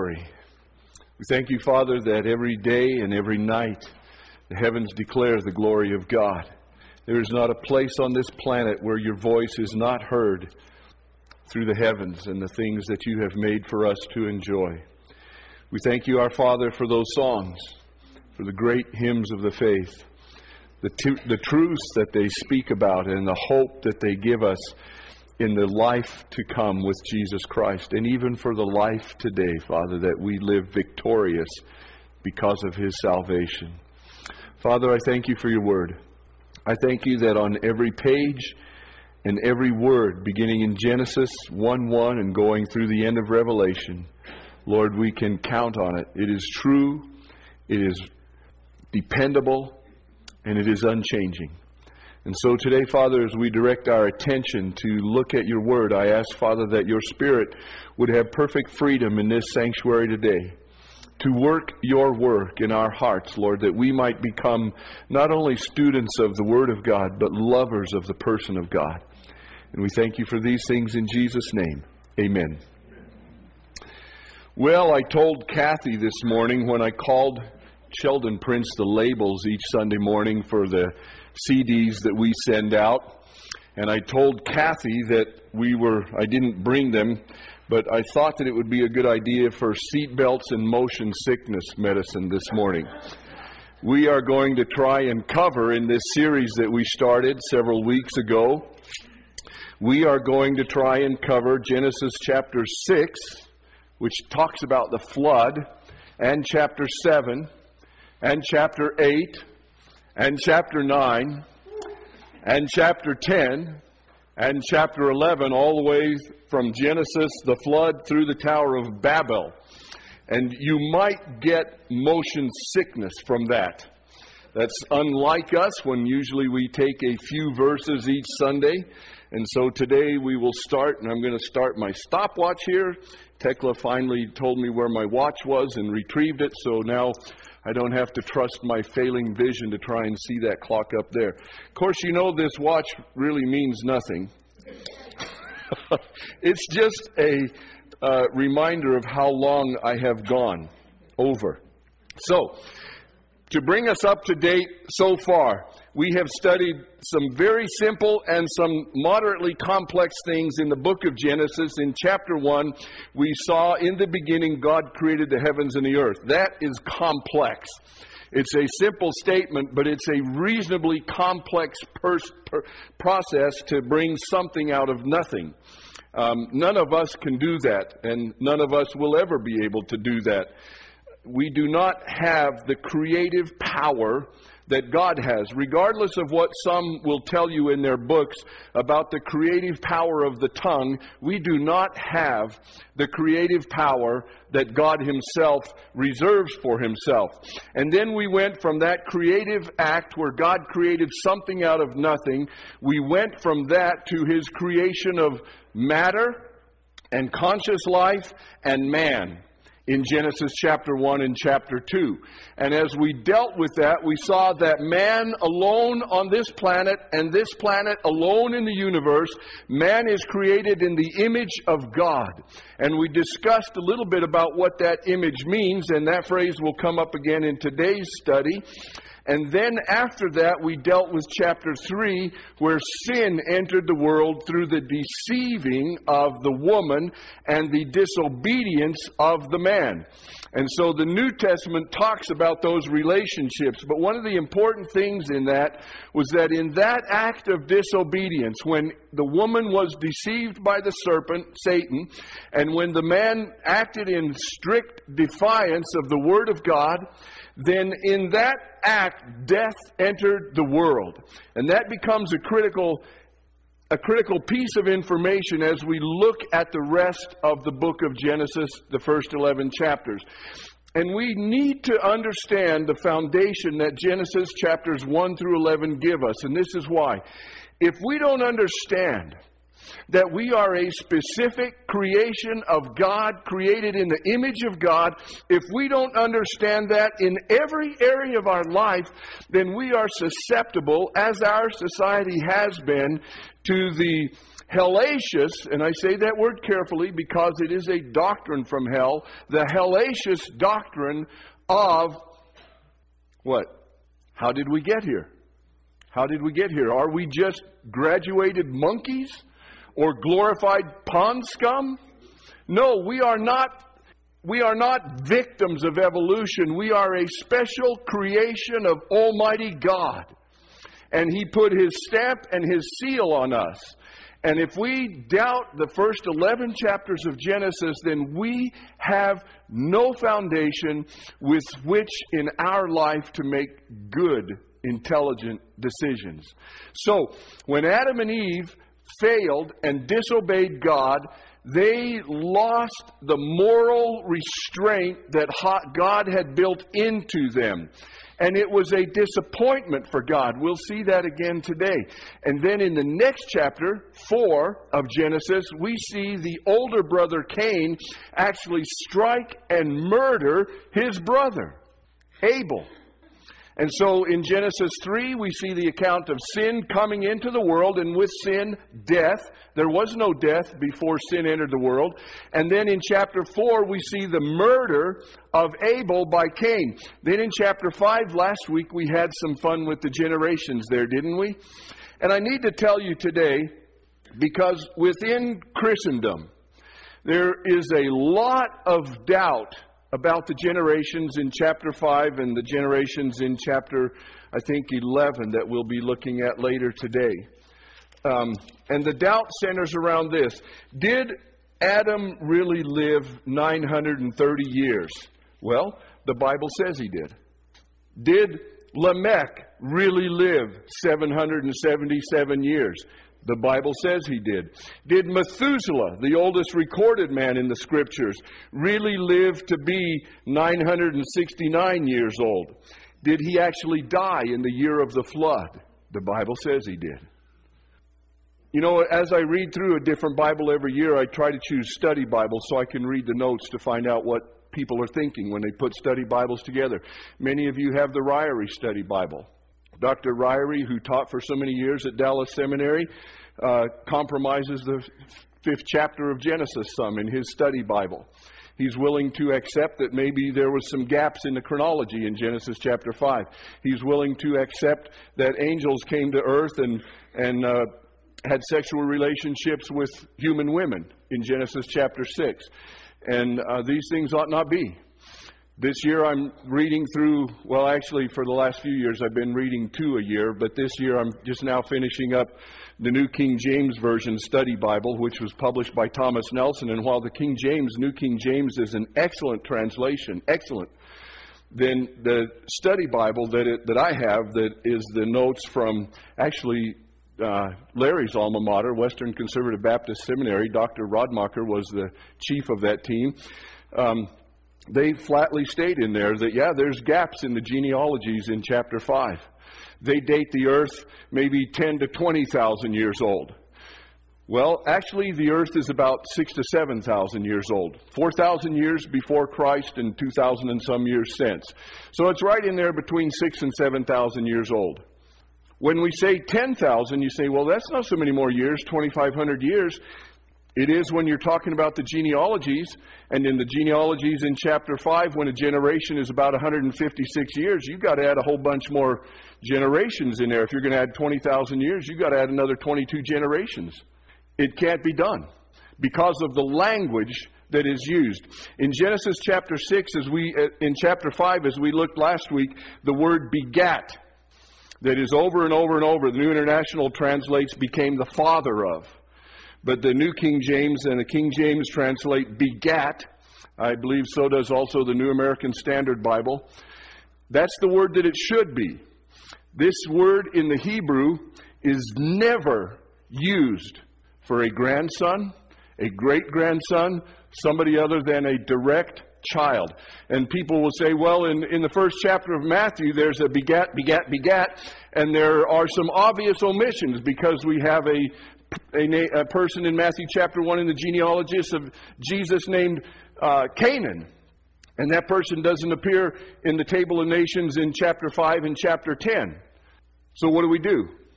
glory. We thank you, Father, that every day and every night the heavens declare the glory of God. There is not a place on this planet where your voice is not heard through the heavens and the things that you have made for us to enjoy. We thank you, our Father, for those songs, for the great hymns of the faith, the truths that they speak about and the hope that they give us in the life to come with Jesus Christ, and even for the life today, Father, that we live victorious because of His salvation. Father, I thank you for your word. I thank you that on every page and every word, beginning in Genesis 1:1 and going through the end of Revelation, Lord, we can count on it. It is true, it is dependable, and it is unchanging. And so today, Father, as we direct our attention to look at your word, I ask, Father, that your Spirit would have perfect freedom in this sanctuary today to work your work in our hearts, Lord, that we might become not only students of the Word of God, but lovers of the person of God. And we thank you for these things in Jesus' name. Amen. Well, I told Kathy this morning when I called Sheldon prints the labels each Sunday morning for the CDs that we send out. And I told Kathy that I didn't bring them, but I thought that it would be a good idea for seatbelts and motion sickness medicine this morning. We are going to try and cover in this series that we started several weeks ago. We are going to try and cover Genesis chapter 6, which talks about the flood, and chapter 7, and chapter 8, and chapter 9, and chapter 10, and chapter 11, all the way from Genesis, the flood, through the Tower of Babel. And you might get motion sickness from that. That's unlike us, when usually we take a few verses each Sunday. And so today we will start, and I'm going to start my stopwatch here. Tekla finally told me where my watch was and retrieved it, so now I don't have to trust my failing vision to try and see that clock up there. Of course, you know this watch really means nothing. It's just a reminder of how long I have gone over. So, to bring us up to date so far, we have studied some very simple and some moderately complex things in the book of Genesis. In chapter 1, we saw in the beginning God created the heavens and the earth. That is complex. It's a simple statement, but it's a reasonably complex process to bring something out of nothing. None of us can do that, and none of us will ever be able to do that. We do not have the creative power that God has, regardless of what some will tell you in their books about the creative power of the tongue. We do not have the creative power that God Himself reserves for Himself. And then we went from that creative act where God created something out of nothing, we went from that to His creation of matter and conscious life and man in Genesis chapter 1 and chapter 2. And as we dealt with that, we saw that man alone on this planet, and this planet alone in the universe, man is created in the image of God. And we discussed a little bit about what that image means, and that phrase will come up again in today's study. And then after that, we dealt with chapter 3, where sin entered the world through the deceiving of the woman and the disobedience of the man. And so the New Testament talks about those relationships. But one of the important things in that was that in that act of disobedience, when the woman was deceived by the serpent, Satan, and when the man acted in strict defiance of the Word of God, then in that act, death entered the world. And that becomes a critical piece of information as we look at the rest of the book of Genesis, the first 11 chapters. And we need to understand the foundation that Genesis chapters 1 through 11 give us. And this is why. If we don't understand that we are a specific creation of God, created in the image of God, if we don't understand that in every area of our life, then we are susceptible, as our society has been, to the hellacious, and I say that word carefully because it is a doctrine from hell, the hellacious doctrine of what? How did we get here? How did we get here? Are we just graduated monkeys or glorified pond scum? No, we are not. We are not victims of evolution. We are a special creation of Almighty God. And He put His stamp and His seal on us. And if we doubt the first 11 chapters of Genesis, then we have no foundation with which in our life to make good, intelligent decisions. So, when Adam and Eve failed and disobeyed God, they lost the moral restraint that God had built into them. And it was a disappointment for God. We'll see that again today. And then in the next chapter, 4 of Genesis, we see the older brother Cain actually strike and murder his brother, Abel. And so in Genesis 3, we see the account of sin coming into the world, and with sin, death. There was no death before sin entered the world. And then in chapter 4, we see the murder of Abel by Cain. Then in chapter 5, last week, we had some fun with the generations there, didn't we? And I need to tell you today, because within Christendom, there is a lot of doubt about the generations in chapter 5 and the generations in chapter, I think, 11 that we'll be looking at later today. And the doubt centers around this. Did Adam really live 930 years? Well, the Bible says he did. Did Lamech really live 777 years? The Bible says he did. Did Methuselah, the oldest recorded man in the Scriptures, really live to be 969 years old? Did he actually die in the year of the flood? The Bible says he did. You know, as I read through a different Bible every year, I try to choose study Bibles so I can read the notes to find out what people are thinking when they put study Bibles together. Many of you have the Ryrie Study Bible. Dr. Ryrie, who taught for so many years at Dallas Seminary, compromises the 5th chapter of Genesis some in his study Bible. He's willing to accept that maybe there was some gaps in the chronology in Genesis chapter 5. He's willing to accept that angels came to earth and had sexual relationships with human women in Genesis chapter 6. And these things ought not be. This year I'm reading through, well, actually for the last few years I've been reading 2 a year, but this year I'm just now finishing up the New King James Version Study Bible, which was published by Thomas Nelson. And while the New King James is an excellent translation, excellent, then the Study Bible that I have, that is the notes from actually Larry's alma mater, Western Conservative Baptist Seminary. Dr. Rodmacher was the chief of that team. They flatly state in there that, yeah, there's gaps in the genealogies in chapter 5. They date the earth maybe 10 to 20,000 years old. Well, actually, the earth is about 6,000 to 7,000 years old. 4,000 years before Christ and 2,000 and some years since. So it's right in there between 6,000 and 7,000 years old. When we say 10,000, you say, well, that's not so many more years, 2,500 years. It is when you're talking about the genealogies, and in the genealogies in chapter 5, when a generation is about 156 years, you've got to add a whole bunch more generations in there. If you're going to add 20,000 years, you've got to add another 22 generations. It can't be done because of the language that is used. In Genesis chapter 6, in chapter 5, as we looked last week, the word begat, that is over and over and over, the New International translates became the father of. But the New King James and the King James translate begat. I believe so does also the New American Standard Bible. That's the word that it should be. This word in the Hebrew is never used for a grandson, a great-grandson, somebody other than a direct child. And people will say, well, in the first chapter of Matthew, there's a begat, and there are some obvious omissions because we have a person in Matthew chapter 1 in the genealogies of Jesus named Canaan. And that person doesn't appear in the table of nations in chapter 5 and chapter 10. So what do?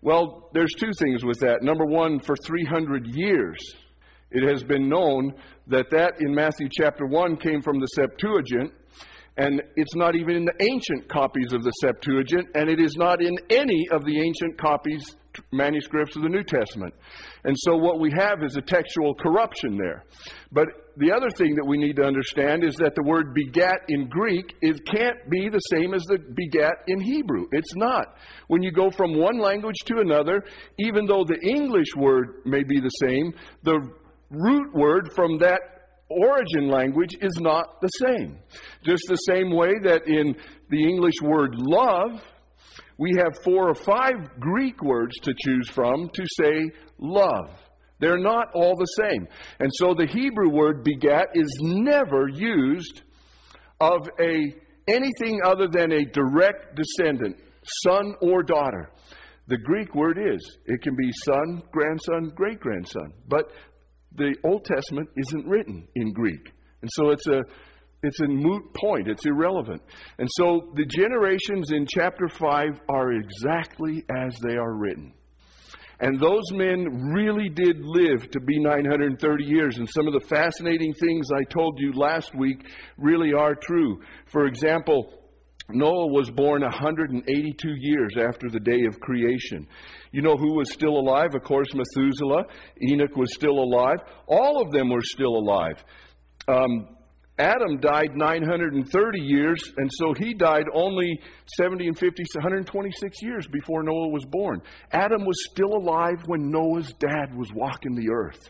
Well, there's two things with that. Number one, for 300 years, it has been known that in Matthew chapter 1 came from the Septuagint, and it's not even in the ancient copies of the Septuagint, and it is not in any of the ancient copies, manuscripts of the New Testament. And so what we have is a textual corruption there. But the other thing that we need to understand is that the word begat in Greek, it can't be the same as the begat in Hebrew. It's not. When you go from one language to another, even though the English word may be the same, the root word from that origin language is not the same. Just the same way that in the English word love, we have 4 or 5 Greek words to choose from to say love. They're not all the same. And so the Hebrew word begat is never used of anything other than a direct descendant, son or daughter. The Greek word is. It can be son, grandson, great-grandson. But the Old Testament isn't written in Greek. And so it's a moot point. It's irrelevant. And so the generations in chapter 5 are exactly as they are written. And those men really did live to be 930 years. And some of the fascinating things I told you last week really are true. For example, Noah was born 182 years after the day of creation. You know who was still alive? Of course, Methuselah. Enoch was still alive. All of them were still alive. Adam died 930 years, and so he died only 70 and 50, 126 years before Noah was born. Adam was still alive when Noah's dad was walking the earth.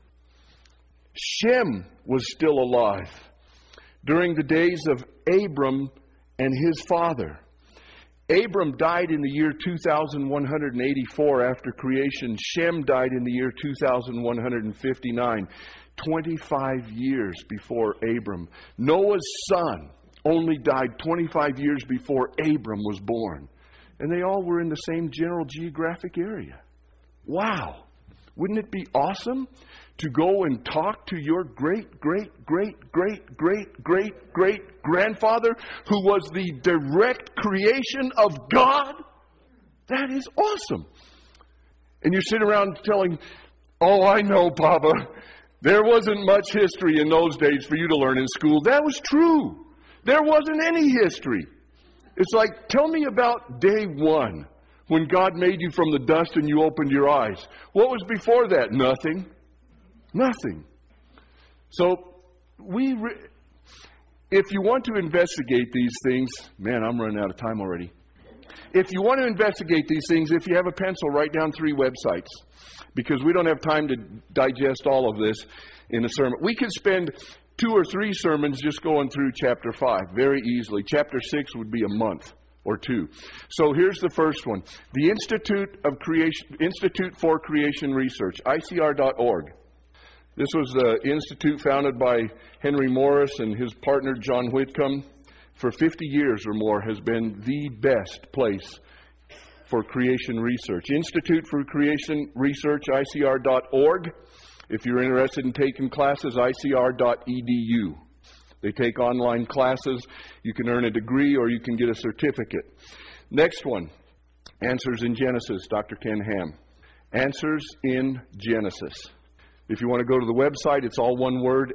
Shem was still alive during the days of Abram and his father. Abram died in the year 2184 after creation. Shem died in the year 2159, 25 years before Abram. Noah's son only died 25 years before Abram was born. And they all were in the same general geographic area. Wow! Wouldn't it be awesome to go and talk to your great-great-great-great-great-great-grandfather who was the direct creation of God? That is awesome. And you sit around telling, oh, I know, Papa, there wasn't much history in those days for you to learn in school. That was true. There wasn't any history. It's like, tell me about day one when God made you from the dust and you opened your eyes. What was before that? Nothing. Nothing. So, if you want to investigate these things, man, I'm running out of time already. If you want to investigate these things, if you have a pencil, write down 3 websites. Because we don't have time to digest all of this in a sermon. We could spend 2 or 3 sermons just going through chapter 5 very easily. Chapter 6 would be a month or 2. So here's the first one. The Institute for Creation Research, ICR.org. This was the institute founded by Henry Morris and his partner John Whitcomb. For 50 years or more has been the best place for creation research. Institute for Creation Research, ICR.org. If you're interested in taking classes, ICR.edu. They take online classes. You can earn a degree or you can get a certificate. Next one, Answers in Genesis, Dr. Ken Ham. Answers in Genesis. If you want to go to the website, it's all one word,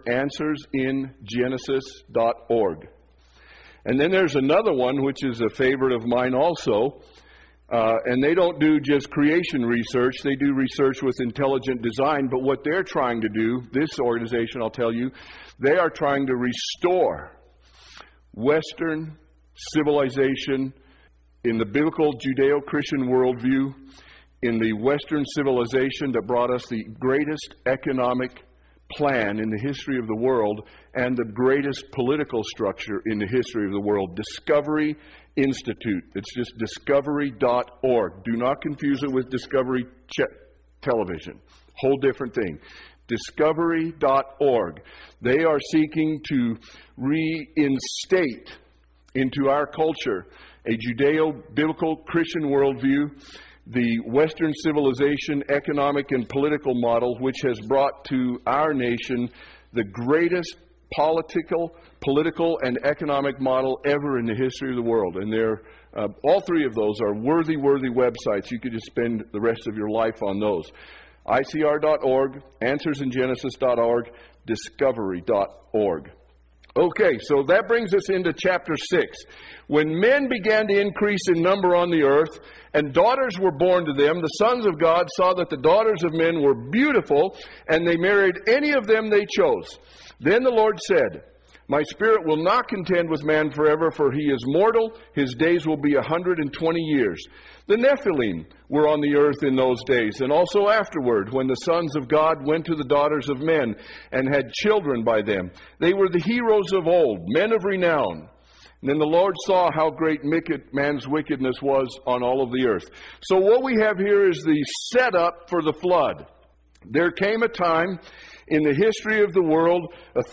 answersingenesis.org. And then there's another one, which is a favorite of mine also. And they don't do just creation research. They do research with intelligent design. But what they're trying to do, this organization, I'll tell you, they are trying to restore Western civilization in the biblical Judeo-Christian worldview, in the Western civilization that brought us the greatest economic plan in the history of the world and the greatest political structure in the history of the world. Discovery Institute. It's just discovery.org. Do not confuse it with Discovery Television. Whole different thing. Discovery.org. They are seeking to reinstate into our culture a Judeo-biblical Christian worldview, the Western civilization, economic and political model, which has brought to our nation the greatest political, and economic model ever in the history of the world. And all three of those are worthy websites. You could just spend the rest of your life on those. ICR.org, AnswersInGenesis.org, Discovery.org. Okay, so that brings us into chapter 6. When men began to increase in number on the earth, and daughters were born to them, the sons of God saw that the daughters of men were beautiful, and they married any of them they chose. Then the Lord said, My spirit will not contend with man forever, for he is mortal. His days will be 120 years. The Nephilim were on the earth in those days, and also afterward, when the sons of God went to the daughters of men and had children by them. They were the heroes of old, men of renown. And then the Lord saw how great man's wickedness was on all of the earth. So what we have here is the setup for the flood. There came a time in the history of the world,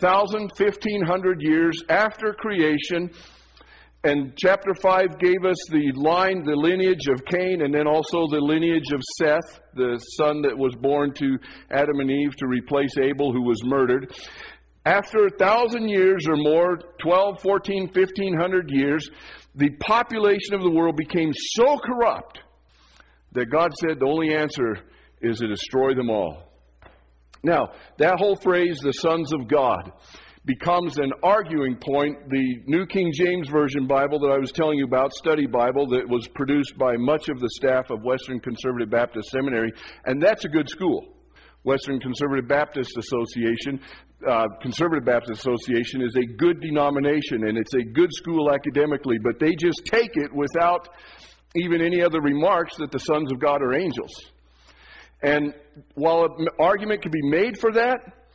1,500 years after creation, and chapter 5 gave us the lineage of Cain, and then also the lineage of Seth, the son that was born to Adam and Eve to replace Abel, who was murdered. After 1,000 years or more, 12, 14, 1,500 years, the population of the world became so corrupt that God said the only answer is to destroy them all. Now, that whole phrase, the sons of God, becomes an arguing point. The New King James Version Bible that I was telling you about, study Bible, that was produced by much of the staff of Western Conservative Baptist Seminary, and that's a good school. Western Conservative Baptist Association, Conservative Baptist Association is a good denomination, and it's a good school academically, but they just take it without even any other remarks that the sons of God are angels. And while an argument can be made for that,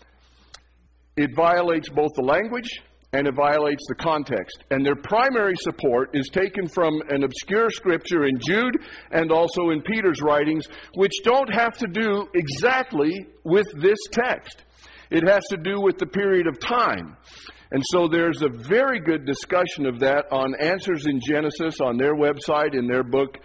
it violates both the language and it violates the context. And their primary support is taken from an obscure scripture in Jude and also in Peter's writings, which don't have to do exactly with this text. It has to do with the period of time. And so there's a very good discussion of that on Answers in Genesis on their website, in their book,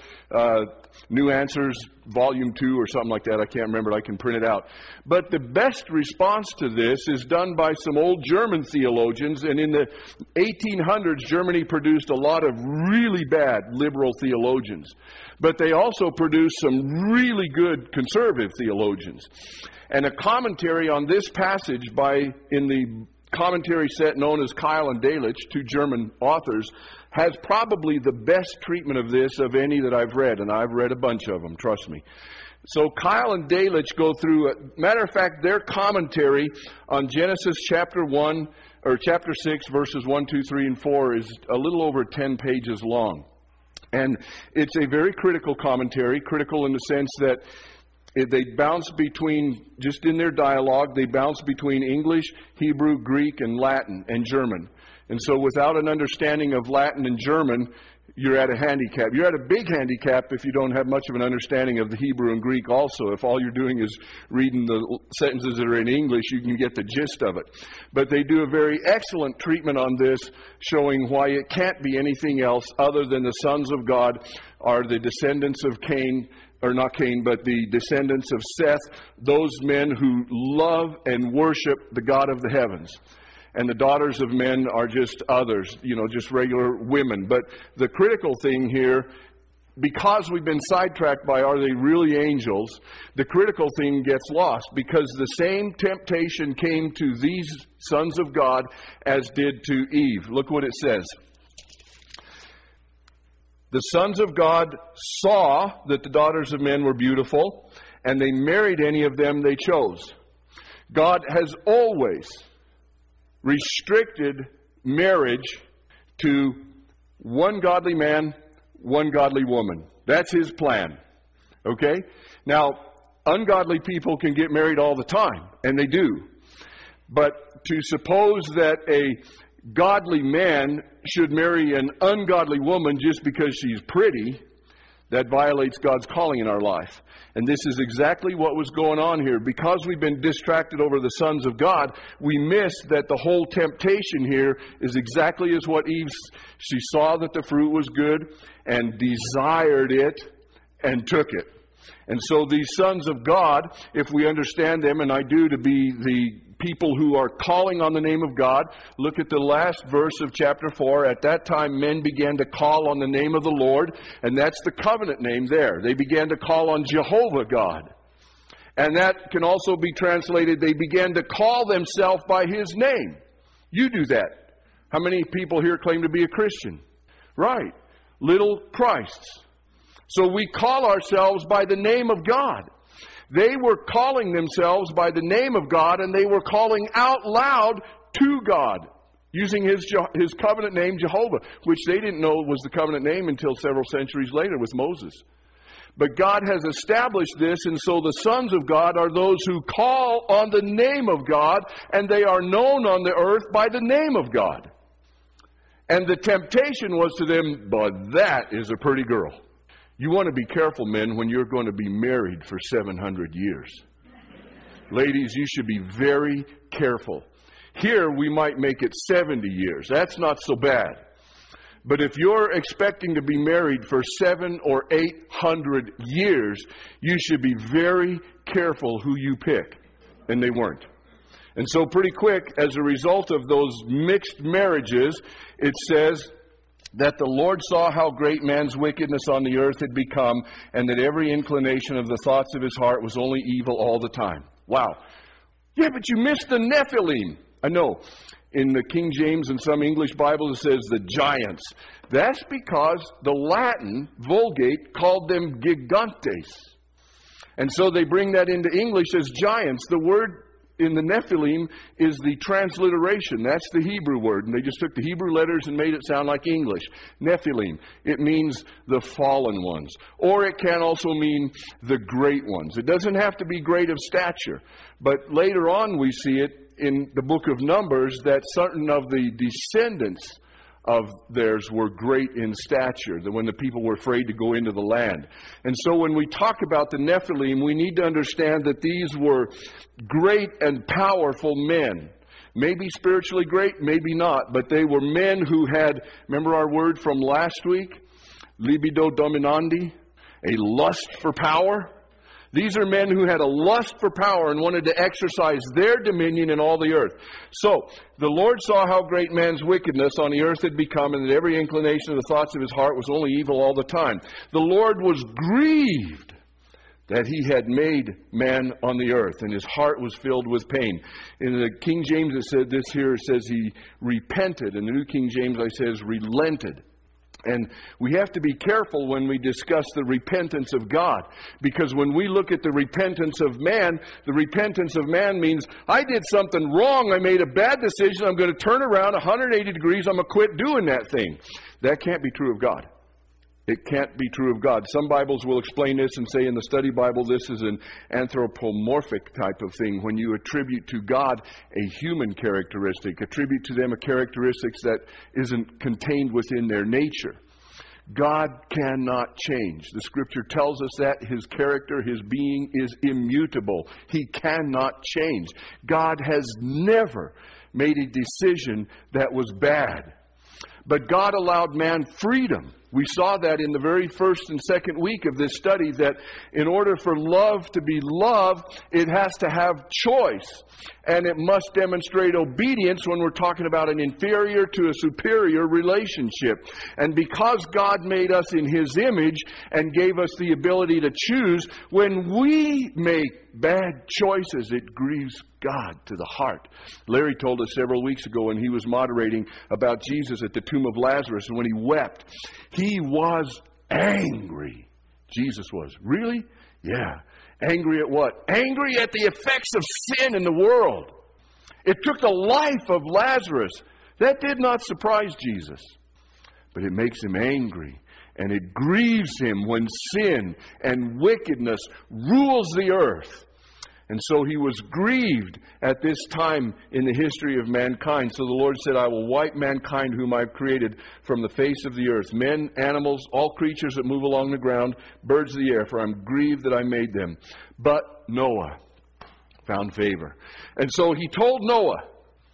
New Answers, Volume 2 or something like that. I can't remember. I can print it out. But the best response to this is done by some old German theologians. And in the 1800s, Germany produced a lot of really bad liberal theologians. But they also produced some really good conservative theologians. And a commentary on this passage in the commentary set known as Keil and Delitzsch, two German authors, has probably the best treatment of this of any that I've read, and I've read a bunch of them, trust me. So Keil and Delitzsch go through, matter of fact, their commentary on Genesis chapter 1, or chapter 6, verses 1, 2, 3, and 4 is a little over 10 pages long. And it's a very critical commentary, critical in the sense that they bounce between, just in their dialogue, they bounce between English, Hebrew, Greek, and Latin, and German. And so without an understanding of Latin and German, you're at a handicap. You're at a big handicap if you don't have much of an understanding of the Hebrew and Greek also. If all you're doing is reading the sentences that are in English, you can get the gist of it. But they do a very excellent treatment on this, showing why it can't be anything else other than the sons of God are the descendants of Cain, or not Cain, but the descendants of Seth, those men who love and worship the God of the heavens. And the daughters of men are just others, just regular women. But the critical thing here, because we've been sidetracked by are they really angels, the critical thing gets lost, because the same temptation came to these sons of God as did to Eve. Look what it says. The sons of God saw that the daughters of men were beautiful, and they married any of them they chose. God has always restricted marriage to one godly man, one godly woman. That's His plan. Okay? Now, ungodly people can get married all the time, and they do. But to suppose that a godly man should marry an ungodly woman just because she's pretty, that violates God's calling in our life. And this is exactly what was going on here. Because we've been distracted over the sons of God, we miss that the whole temptation here is exactly as what Eve, she saw that the fruit was good and desired it and took it. And so these sons of God, if we understand them, and I do, to be the people who are calling on the name of God. Look at the last verse of chapter 4. At that time, men began to call on the name of the Lord, and that's the covenant name there. They began to call on Jehovah God. And that can also be translated, they began to call themselves by His name. You do that. How many people here claim to be a Christian? Right. Little Christs. So we call ourselves by the name of God. They were calling themselves by the name of God, and they were calling out loud to God, using His covenant name, Jehovah, which they didn't know was the covenant name until several centuries later with Moses. But God has established this, and so the sons of God are those who call on the name of God, and they are known on the earth by the name of God. And the temptation was to them, but that is a pretty girl. You want to be careful, men, when you're going to be married for 700 years. Ladies, you should be very careful. Here, we might make it 70 years. That's not so bad. But if you're expecting to be married for 700 or 800 years, you should be very careful who you pick. And they weren't. And so pretty quick, as a result of those mixed marriages, it says that the Lord saw how great man's wickedness on the earth had become, and that every inclination of the thoughts of his heart was only evil all the time. Wow. Yeah, but you missed the Nephilim. I know. In the King James and some English Bibles it says the giants. That's because the Latin Vulgate called them gigantes. And so they bring that into English as giants. The word in the Nephilim is the transliteration. That's the Hebrew word. And they just took the Hebrew letters and made it sound like English. Nephilim. It means the fallen ones. Or it can also mean the great ones. It doesn't have to be great of stature. But later on we see it in the book of Numbers that certain of the descendants of theirs were great in stature, that when the people were afraid to go into the land. And so when we talk about the Nephilim, we need to understand that these were great and powerful men. Maybe spiritually great, maybe not, but they were men who had, remember our word from last week? Libido dominandi, a lust for power. These are men who had a lust for power and wanted to exercise their dominion in all the earth. So, the Lord saw how great man's wickedness on the earth had become, and that every inclination of the thoughts of his heart was only evil all the time. The Lord was grieved that he had made man on the earth, and his heart was filled with pain. In the King James it said this here, it says he repented. In the New King James it says relented. And we have to be careful when we discuss the repentance of God. Because when we look at the repentance of man means I did something wrong, I made a bad decision, I'm going to turn around 180 degrees, I'm going to quit doing that thing. That can't be true of God. It can't be true of God. Some Bibles will explain this and say in the study Bible this is an anthropomorphic type of thing. When you attribute to God a human characteristic, attribute to them a characteristic that isn't contained within their nature. God cannot change. The Scripture tells us that His character, His being is immutable. He cannot change. God has never made a decision that was bad. But God allowed man freedom. We saw that in the very first and second week of this study, that in order for love to be love, it has to have choice. And it must demonstrate obedience when we're talking about an inferior to a superior relationship. And because God made us in His image and gave us the ability to choose, when we make bad choices, it grieves God to the heart. Larry told us several weeks ago when he was moderating about Jesus at the tomb of Lazarus, and when he wept, he was angry. Jesus was. Really? Yeah. Angry at what? Angry at the effects of sin in the world. It took the life of Lazarus. That did not surprise Jesus. But it makes him angry. And it grieves him when sin and wickedness rules the earth. And so he was grieved at this time in the history of mankind. So the Lord said, I will wipe mankind whom I've created from the face of the earth. Men, animals, all creatures that move along the ground, birds of the air, for I'm grieved that I made them. But Noah found favor. And so he told Noah,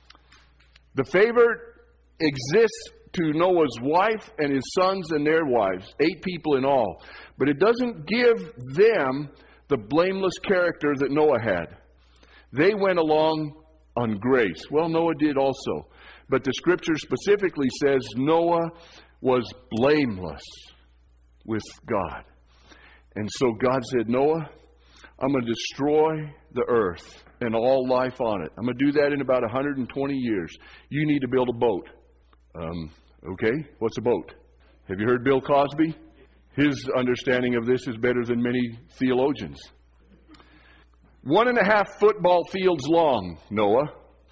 the favor exists to Noah's wife and his sons and their wives, 8 people in all. But it doesn't give them the blameless character that Noah had. They went along on grace. Well, Noah did also. But the scripture specifically says Noah was blameless with God. And so God said, Noah, I'm going to destroy the earth and all life on it. I'm going to do that in about 120 years. You need to build a boat. Okay, what's a boat? Have you heard Bill Cosby? His understanding of this is better than many theologians. 1.5 football fields long, Noah.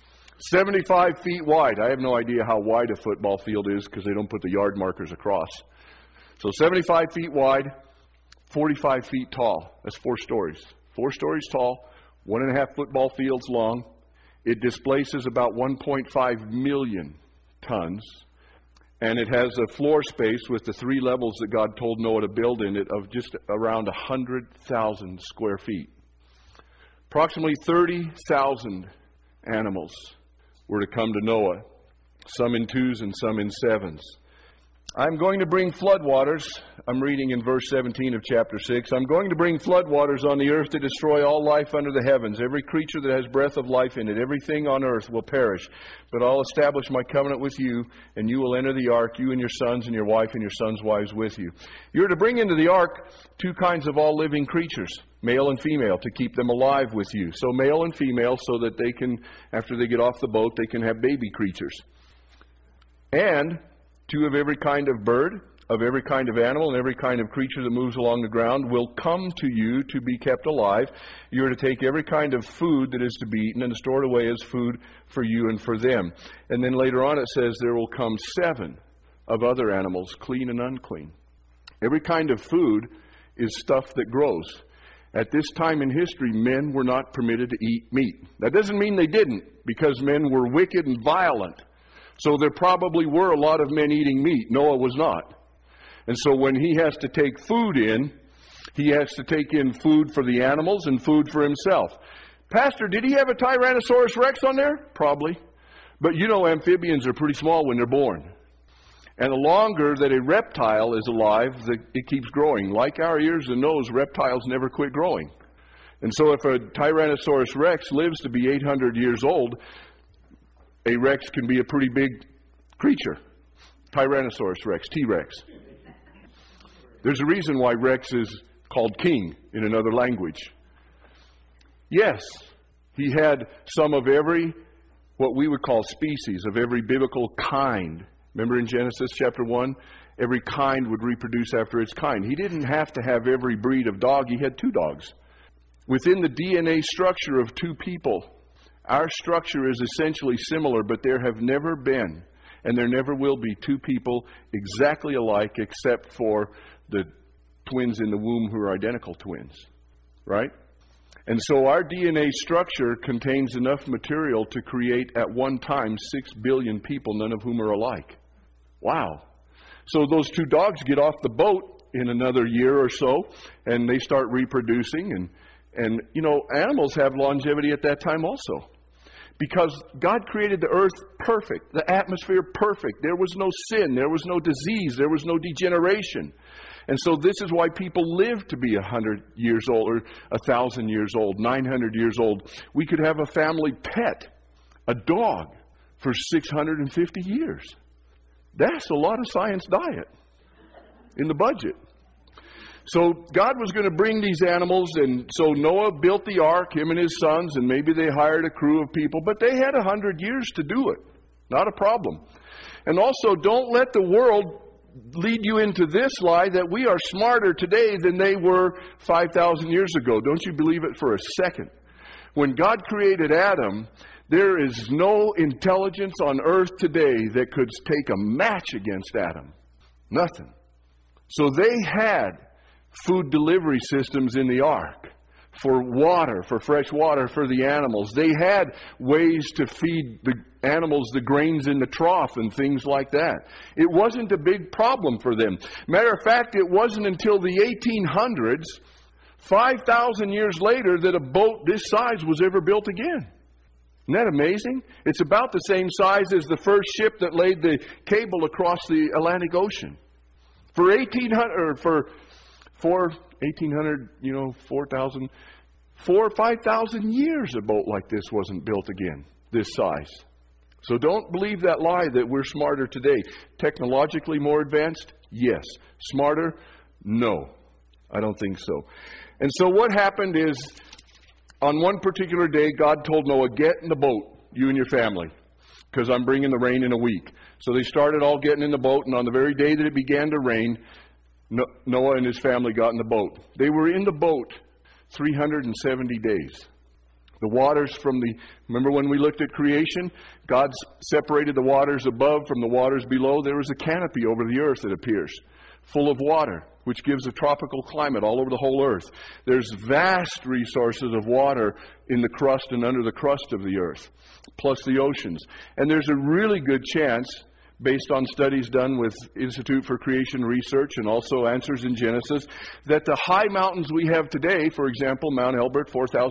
75 feet wide. I have no idea how wide a football field is because they don't put the yard markers across. So 75 feet wide, 45 feet tall. That's 4 stories. 4 stories tall, 1.5 football fields long. It displaces about 1.5 million tons. And it has a floor space with the 3 levels that God told Noah to build in it of just around 100,000 square feet. Approximately 30,000 animals were to come to Noah, some in 2s and some in 7s. I'm going to bring floodwaters. I'm reading in verse 17 of chapter 6. I'm going to bring floodwaters on the earth to destroy all life under the heavens. Every creature that has breath of life in it, everything on earth will perish. But I'll establish my covenant with you, and you will enter the ark, you and your sons and your wife and your sons' wives with you. You're to bring into the ark 2 kinds of all living creatures, male and female, to keep them alive with you. So male and female, so that they can, after they get off the boat, they can have baby creatures. And 2 of every kind of bird, of every kind of animal, and every kind of creature that moves along the ground will come to you to be kept alive. You are to take every kind of food that is to be eaten and to store it away as food for you and for them. And then later on it says there will come 7 of other animals, clean and unclean. Every kind of food is stuff that grows. At this time in history, men were not permitted to eat meat. That doesn't mean they didn't, because men were wicked and violent. So there probably were a lot of men eating meat. Noah was not. And so when he has to take food in, he has to take in food for the animals and food for himself. Pastor, did he have a Tyrannosaurus Rex on there? Probably. But you know amphibians are pretty small when they're born. And the longer that a reptile is alive, it keeps growing. Like our ears and nose, reptiles never quit growing. And so if a Tyrannosaurus Rex lives to be 800 years old, a Rex can be a pretty big creature. Tyrannosaurus Rex, T-Rex. There's a reason why Rex is called king in another language. Yes, he had some of every, what we would call species, of every biblical kind. Remember in Genesis chapter 1, every kind would reproduce after its kind. He didn't have to have every breed of dog. He had 2 dogs. Within the DNA structure of 2 people, our structure is essentially similar, but there have never been, and there never will be, 2 people exactly alike except for the twins in the womb who are identical twins. Right? And so our DNA structure contains enough material to create at one time 6 billion people, none of whom are alike. Wow. So those 2 dogs get off the boat in another year or so, and they start reproducing. And you know, animals have longevity at that time also. Because God created the earth perfect, the atmosphere perfect. There was no sin, there was no disease, there was no degeneration. And so this is why people live to be 100 years old or 1,000 years old, 900 years old. We could have a family pet, a dog, for 650 years. That's a lot of science diet in the budget. So God was going to bring these animals, and so Noah built the ark, him and his sons, and maybe they hired a crew of people, but they had 100 years to do it. Not a problem. And also, don't let the world lead you into this lie that we are smarter today than they were 5,000 years ago. Don't you believe it for a second. When God created Adam, there is no intelligence on earth today that could take a match against Adam. Nothing. So they had food delivery systems in the ark for water, for fresh water for the animals. They had ways to feed the animals the grains in the trough and things like that. It wasn't a big problem for them. Matter of fact, it wasn't until the 1800s, 5,000 years later, that a boat this size was ever built again. Isn't that amazing? It's about the same size as the first ship that laid the cable across the Atlantic Ocean. For 4,000, 4 or 5,000 years, a boat like this wasn't built again. this size. So don't believe that lie that we're smarter today. Technologically more advanced? Yes. Smarter? No. I don't think so. And so what happened is, on one particular day, God told Noah, get in the boat, you and your family, because I'm bringing the rain in a week. So they started all getting in the boat, and on the very day that it began to rain, Noah and his family got in the boat. They were in the boat 370 days. The waters remember when we looked at creation? God separated the waters above from the waters below. There was a canopy over the earth, it appears, full of water, which gives a tropical climate all over the whole earth. There's vast resources of water in the crust and under the crust of the earth, plus the oceans. And there's a really good chance, based on studies done with Institute for Creation Research and also Answers in Genesis, that the high mountains we have today, for example, Mount Elbert,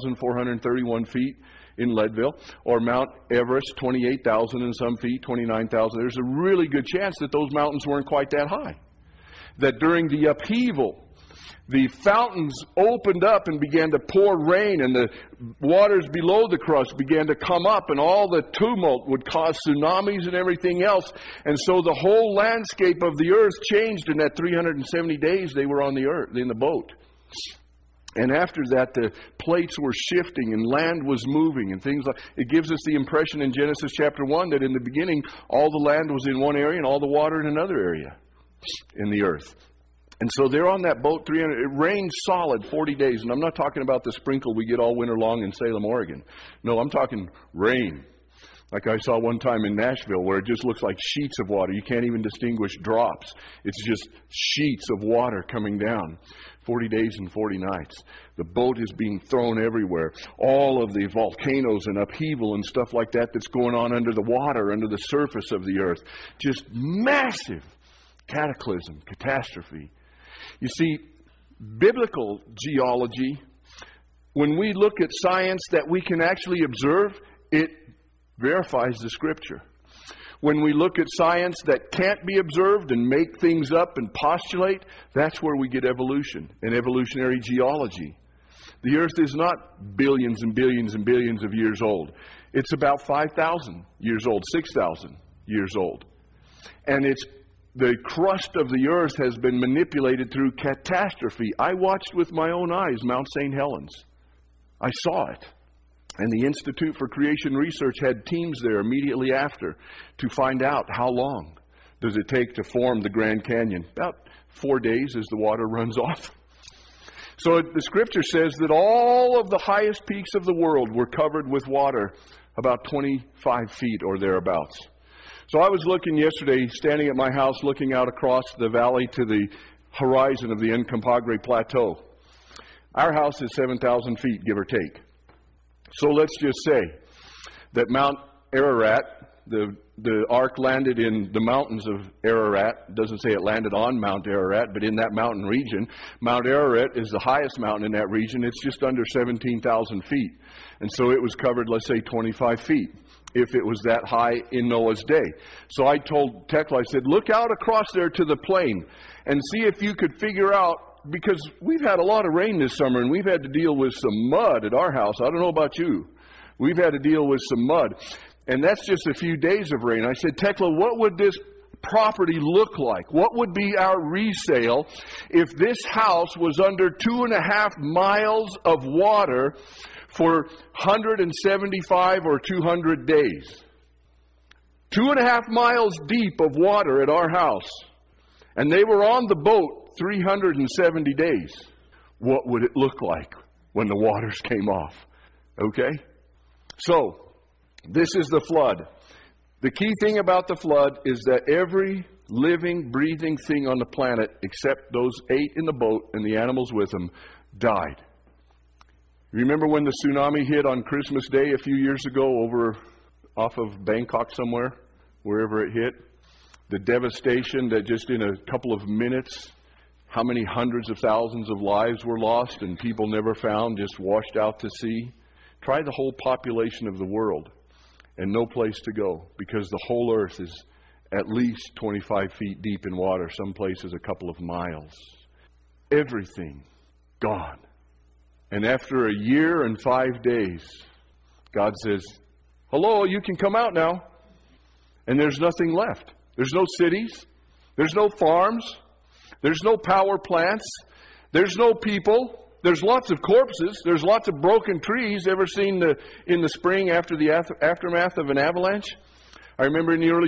4,431 feet in Leadville, or Mount Everest, 28,000 and some feet, 29,000, there's a really good chance that those mountains weren't quite that high. That during the upheaval, the fountains opened up and began to pour rain, and the waters below the crust began to come up, and all the tumult would cause tsunamis and everything else. And so the whole landscape of the earth changed in that 370 days they were on the earth, in the boat. And after that, the plates were shifting and land was moving and things like it. Gives us the impression in Genesis chapter 1 that in the beginning all the land was in one area and all the water in another area in the earth. And so they're on that boat, it rained solid 40 days. And I'm not talking about the sprinkle we get all winter long in Salem, Oregon. No, I'm talking rain. Like I saw one time in Nashville where it just looks like sheets of water. You can't even distinguish drops. It's just sheets of water coming down. 40 days and 40 nights. The boat is being thrown everywhere. All of the volcanoes and upheaval and stuff like that that's going on under the water, under the surface of the earth. Just massive cataclysm, catastrophe. You see, biblical geology, when we look at science that we can actually observe, it verifies the Scripture. When we look at science that can't be observed and make things up and postulate, that's where we get evolution and evolutionary geology. The earth is not billions and billions and billions of years old. It's about 5,000 years old, 6,000 years old. And the crust of the earth has been manipulated through catastrophe. I watched with my own eyes Mount St. Helens. I saw it. And the Institute for Creation Research had teams there immediately after to find out how long does it take to form the Grand Canyon. About 4 days as the water runs off. So the Scripture says that all of the highest peaks of the world were covered with water about 25 feet or thereabouts. So I was looking yesterday, standing at my house, looking out across the valley to the horizon of the Uncompahgre Plateau. Our house is 7,000 feet, give or take. So let's just say that Mount Ararat, the ark landed in the mountains of Ararat. It doesn't say it landed on Mount Ararat, but in that mountain region. Mount Ararat is the highest mountain in that region. It's just under 17,000 feet. And so it was covered, let's say, 25 feet. If it was that high in Noah's day. So I told Tekla, I said, look out across there to the plain and see if you could figure out, because we've had a lot of rain this summer and we've had to deal with some mud at our house. I don't know about you. We've had to deal with some mud. And that's just a few days of rain. I said, Tekla, what would this property look like? What would be our resale if this house was under 2.5 miles of water for 175 or 200 days? 2.5 miles deep of water at our house. And they were on the boat 370 days. What would it look like when the waters came off? Okay? So, this is the flood. The key thing about the flood is that every living, breathing thing on the planet, except those 8 in the boat and the animals with them, died. Remember when the tsunami hit on Christmas Day a few years ago off of Bangkok somewhere, wherever it hit? The devastation that just in a couple of minutes, how many hundreds of thousands of lives were lost and people never found, just washed out to sea? Try the whole population of the world and no place to go, because the whole earth is at least 25 feet deep in water, some places a couple of miles. Everything gone. And after a year and 5 days, God says, Hello, you can come out now. And there's nothing left. There's no cities. There's no farms. There's no power plants. There's no people. There's lots of corpses. There's lots of broken trees. Ever seen in the spring after the aftermath of an avalanche? I remember in the early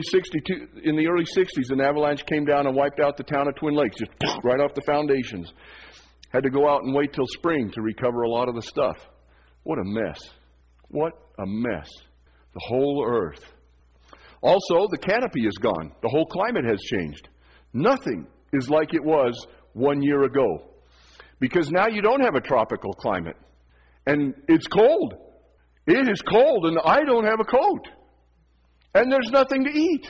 60s, an avalanche came down and wiped out the town of Twin Lakes, just right off the foundations. Had to go out and wait till spring to recover a lot of the stuff. What a mess. What a mess. The whole earth. Also, the canopy is gone. The whole climate has changed. Nothing is like it was 1 year ago. Because now you don't have a tropical climate. And it's cold. It is cold, and I don't have a coat. And there's nothing to eat.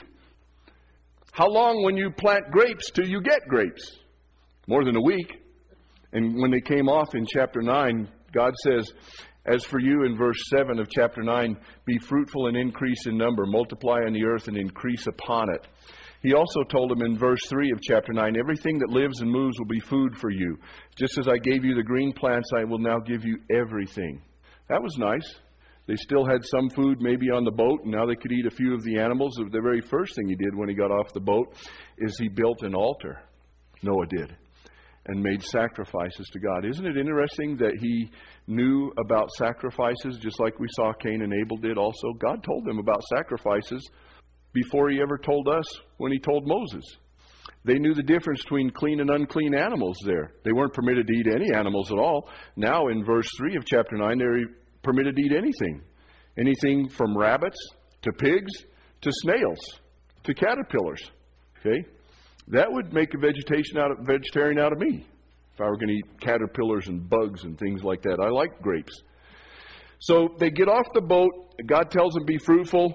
How long when you plant grapes till you get grapes? More than a week. And when they came off in chapter 9, God says, as for you, in verse 7 of chapter 9, be fruitful and increase in number, multiply on the earth and increase upon it. He also told him in verse 3 of chapter 9, everything that lives and moves will be food for you. Just as I gave you the green plants, I will now give you everything. That was nice. They still had some food maybe on the boat, and now they could eat a few of the animals. The very first thing he did when he got off the boat is he built an altar. Noah did. And made sacrifices to God. Isn't it interesting that he knew about sacrifices, just like we saw Cain and Abel did also? God told them about sacrifices before he ever told us when he told Moses. They knew the difference between clean and unclean animals there. They weren't permitted to eat any animals at all. Now in verse 3 of chapter 9, they're permitted to eat anything. Anything from rabbits to pigs to snails to caterpillars. Okay? That would make a vegetarian out of me if I were going to eat caterpillars and bugs and things like that. I like grapes. So they get off the boat. God tells them, be fruitful.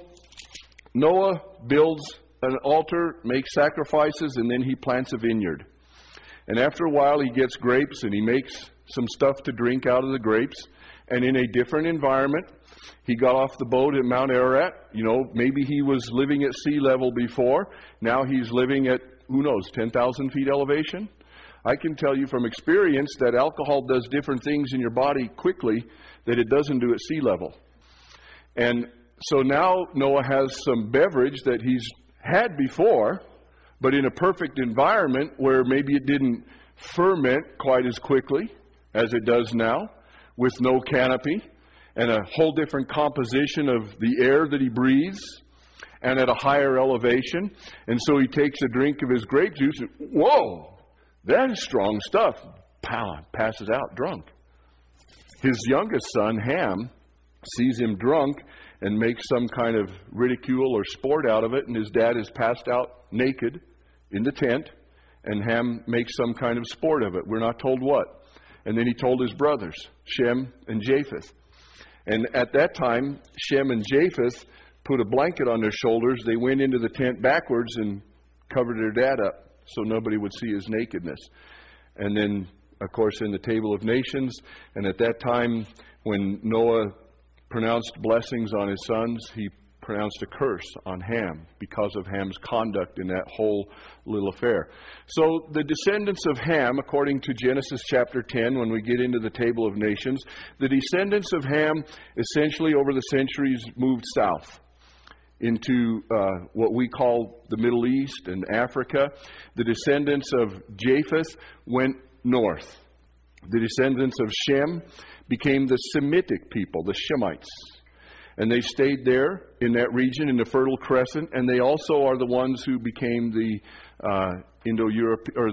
Noah builds an altar, makes sacrifices, and then he plants a vineyard. And after a while, he gets grapes, and he makes some stuff to drink out of the grapes. And in a different environment, he got off the boat at Mount Ararat. You know, maybe he was living at sea level before. Now he's living at, 10,000 feet elevation? I can tell you from experience that alcohol does different things in your body quickly that it doesn't do at sea level. And so now Noah has some beverage that he's had before, but in a perfect environment where maybe it didn't ferment quite as quickly as it does now, with no canopy, and a whole different composition of the air that he breathes, and at a higher elevation. And so he takes a drink of his grape juice, and whoa, that is strong stuff. Pow, passes out drunk. His youngest son, Ham, sees him drunk and makes some kind of ridicule or sport out of it, and his dad is passed out naked in the tent, and Ham makes some kind of sport of it. We're not told what. And then he told his brothers, Shem and Japheth. And at that time, Shem and Japheth put a blanket on their shoulders. They went into the tent backwards and covered their dad up so nobody would see his nakedness. And then, of course, in the Table of Nations, and at that time, when Noah pronounced blessings on his sons, he pronounced a curse on Ham because of Ham's conduct in that whole little affair. So the descendants of Ham, according to Genesis chapter 10, when we get into the Table of Nations, the descendants of Ham essentially over the centuries moved south into what we call the Middle East and Africa. The descendants of Japheth went north. The descendants of Shem became the Semitic people, the Shemites. And they stayed there in that region in the Fertile Crescent, and they also are the ones who became the Indo-Europe, or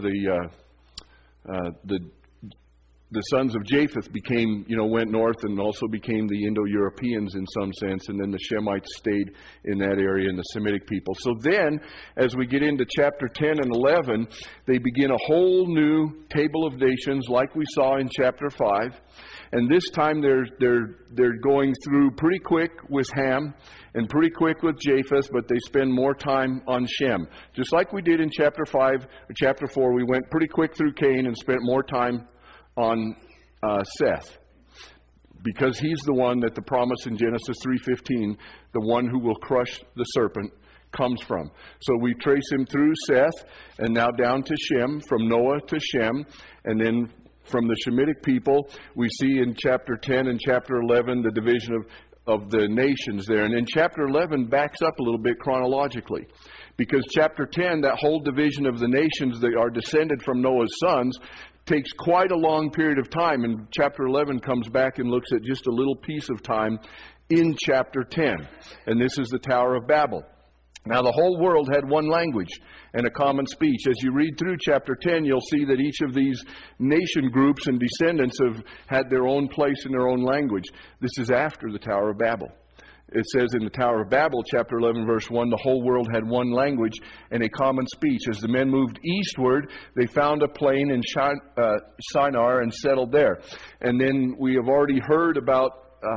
the sons of Japheth went north and also became the Indo-Europeans in some sense, and then the Shemites stayed in that area and the Semitic people. So then, as we get into chapter 10 and 11, they begin a whole new Table of Nations like we saw in chapter 5. And this time they're going through pretty quick with Ham and pretty quick with Japheth, but they spend more time on Shem. Just like we did in chapter 5 or chapter 4, we went pretty quick through Cain and spent more time on Seth, because he's the one that the promise in Genesis 3:15, the one who will crush the serpent, comes from. So we trace him through Seth and now down to Shem, from Noah to Shem, and then from the Shemitic people, we see in chapter 10 and chapter 11 the division of the nations there. And then chapter 11 backs up a little bit chronologically. Because chapter 10, that whole division of the nations that are descended from Noah's sons, takes quite a long period of time. And chapter 11 comes back and looks at just a little piece of time in chapter 10. And this is the Tower of Babel. Now, the whole world had one language and a common speech. As you read through chapter 10, you'll see that each of these nation groups and descendants have had their own place in their own language. This is after the Tower of Babel. It says in the Tower of Babel, chapter 11, verse 1, the whole world had one language and a common speech. As the men moved eastward, they found a plain in Shinar and settled there. And then we have already heard about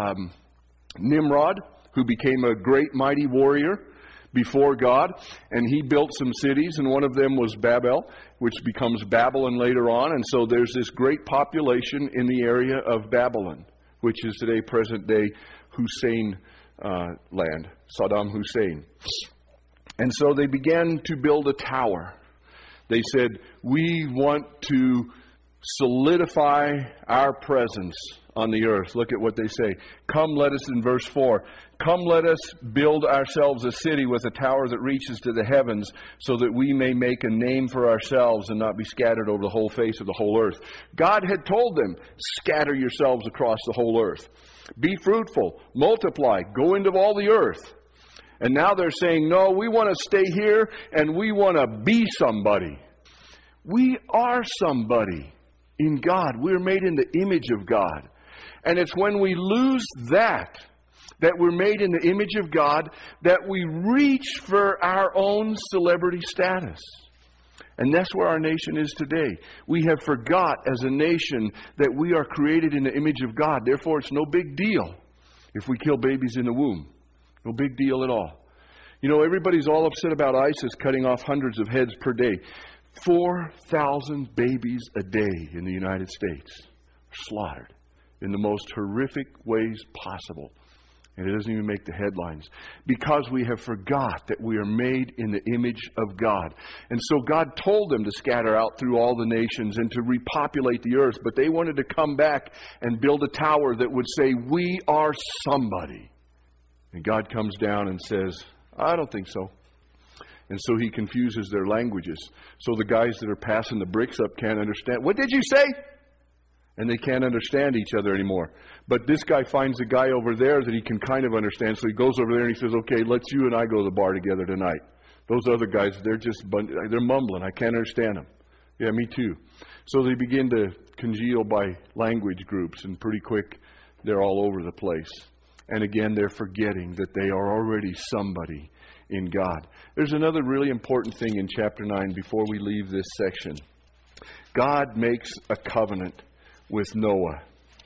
Nimrod, who became a great mighty warrior before God, and he built some cities, and one of them was Babel, which becomes Babylon later on. And so there's this great population in the area of Babylon, which is today present-day Hussein land, Saddam Hussein. And so they began to build a tower. They said, we want to solidify our presence on the earth. Look at what they say. Come, let us, in verse 4, come, let us build ourselves a city with a tower that reaches to the heavens, so that we may make a name for ourselves and not be scattered over the whole face of the whole earth. God had told them, scatter yourselves across the whole earth. Be fruitful, multiply, go into all the earth. And now they're saying, no, we want to stay here and we want to be somebody. We are somebody in God. We're made in the image of God. And it's when we lose that we're made in the image of God, that we reach for our own celebrity status. And that's where our nation is today. We have forgot as a nation that we are created in the image of God. Therefore, it's no big deal if we kill babies in the womb. No big deal at all. You know, everybody's all upset about ISIS cutting off hundreds of heads per day. 4,000 babies a day in the United States are slaughtered in the most horrific ways possible. And it doesn't even make the headlines. Because we have forgot that we are made in the image of God. And so God told them to scatter out through all the nations and to repopulate the earth. But they wanted to come back and build a tower that would say, we are somebody. And God comes down and says, I don't think so. And so he confuses their languages. So the guys that are passing the bricks up can't understand. What did you say? And they can't understand each other anymore. But this guy finds a guy over there that he can kind of understand. So he goes over there and he says, okay, let's you and I go to the bar together tonight. Those other guys, they're mumbling. I can't understand them. Yeah, me too. So they begin to congeal by language groups. And pretty quick, they're all over the place. And again, they're forgetting that they are already somebody in God. There's another really important thing in chapter 9 before we leave this section. God makes a covenant with Noah.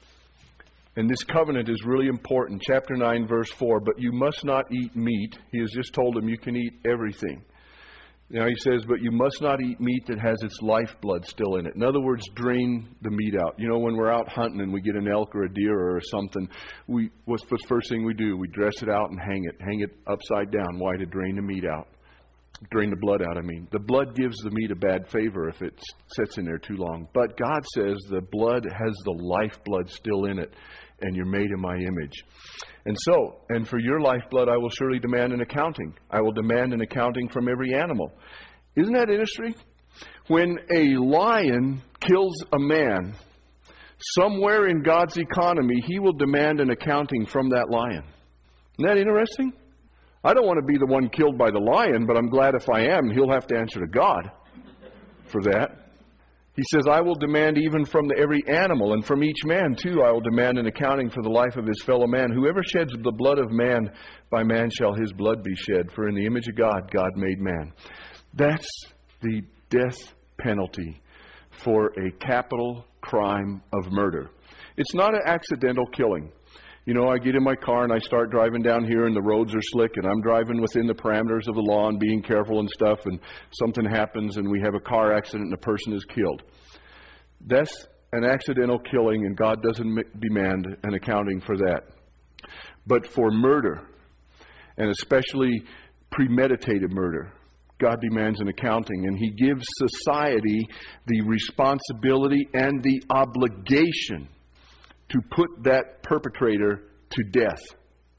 And this covenant is really important. Chapter 9, verse 4, but you must not eat meat. He has just told them you can eat everything. Now he says, but you must not eat meat that has its lifeblood still in it. In other words, drain the meat out. You know, when we're out hunting and we get an elk or a deer or something, what's the first thing we do? We dress it out and hang it upside down. Why? To drain the meat out. Drain the blood out, I mean. The blood gives the meat a bad favor if it sits in there too long. But God says the blood has the lifeblood still in it, and you're made in my image. And for your lifeblood I will surely demand an accounting. I will demand an accounting from every animal. Isn't that interesting? When a lion kills a man, somewhere in God's economy, he will demand an accounting from that lion. Isn't that interesting? I don't want to be the one killed by the lion, but I'm glad if I am, he'll have to answer to God for that. He says, I will demand even from every animal, and from each man too I will demand an accounting for the life of his fellow man. Whoever sheds the blood of man, by man shall his blood be shed. For in the image of God, God made man. That's the death penalty for a capital crime of murder. It's not an accidental killing. You know, I get in my car and I start driving down here and the roads are slick and I'm driving within the parameters of the law and being careful and stuff, and something happens and we have a car accident and a person is killed. That's an accidental killing, and God doesn't demand an accounting for that. But for murder, and especially premeditated murder, God demands an accounting, and He gives society the responsibility and the obligation to put that perpetrator to death.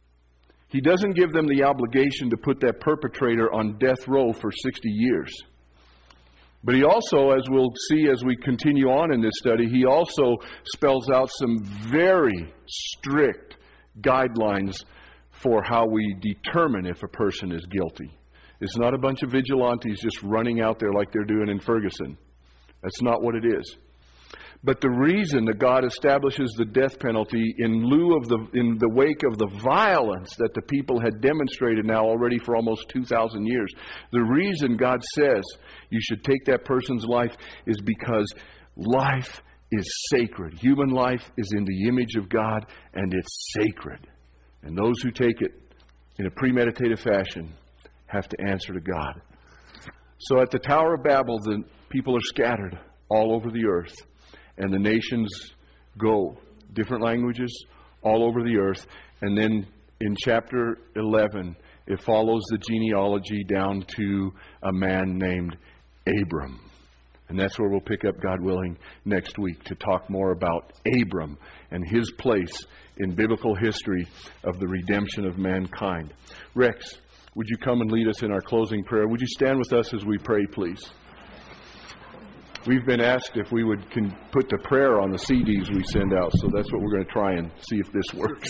He doesn't give them the obligation to put that perpetrator on death row for 60 years. But he also, as we'll see as we continue on in this study, he also spells out some very strict guidelines for how we determine if a person is guilty. It's not a bunch of vigilantes just running out there like they're doing in Ferguson. That's not what it is. But the reason that God establishes the death penalty in the wake of the violence that the people had demonstrated now already for almost 2,000 years, the reason God says you should take that person's life is because life is sacred. Human life is in the image of God, and it's sacred. And those who take it in a premeditated fashion have to answer to God. So at the Tower of Babel, the people are scattered all over the earth. And the nations go, different languages, all over the earth. And then in chapter 11, it follows the genealogy down to a man named Abram. And that's where we'll pick up, God willing, next week to talk more about Abram and his place in biblical history of the redemption of mankind. Rex, would you come and lead us in our closing prayer? Would you stand with us as we pray, please? We've been asked if we can put the prayer on the CDs we send out, so that's what we're going to try and see if this works.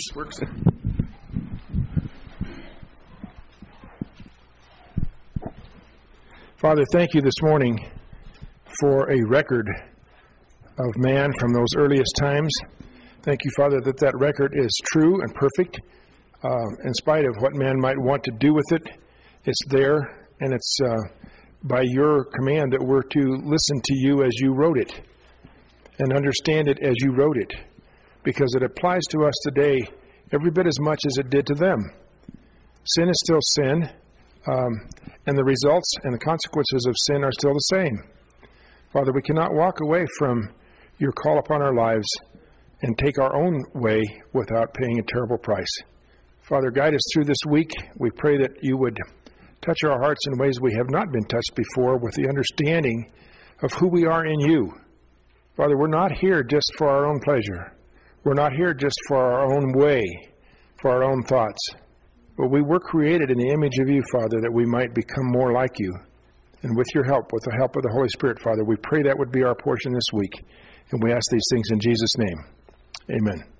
Father, thank you this morning for a record of man from those earliest times. Thank you, Father, that record is true and perfect. In spite of what man might want to do with it, it's there, and it's by your command that we're to listen to you as you wrote it and understand it as you wrote it, because it applies to us today every bit as much as it did to them. Sin is still sin, and the results and the consequences of sin are still the same. Father, we cannot walk away from your call upon our lives and take our own way without paying a terrible price. Father, guide us through this week. We pray that you would touch our hearts in ways we have not been touched before, with the understanding of who we are in you. Father, we're not here just for our own pleasure. We're not here just for our own way, for our own thoughts. But we were created in the image of you, Father, that we might become more like you. And with your help, with the help of the Holy Spirit, Father, we pray that would be our portion this week. And we ask these things in Jesus' name. Amen.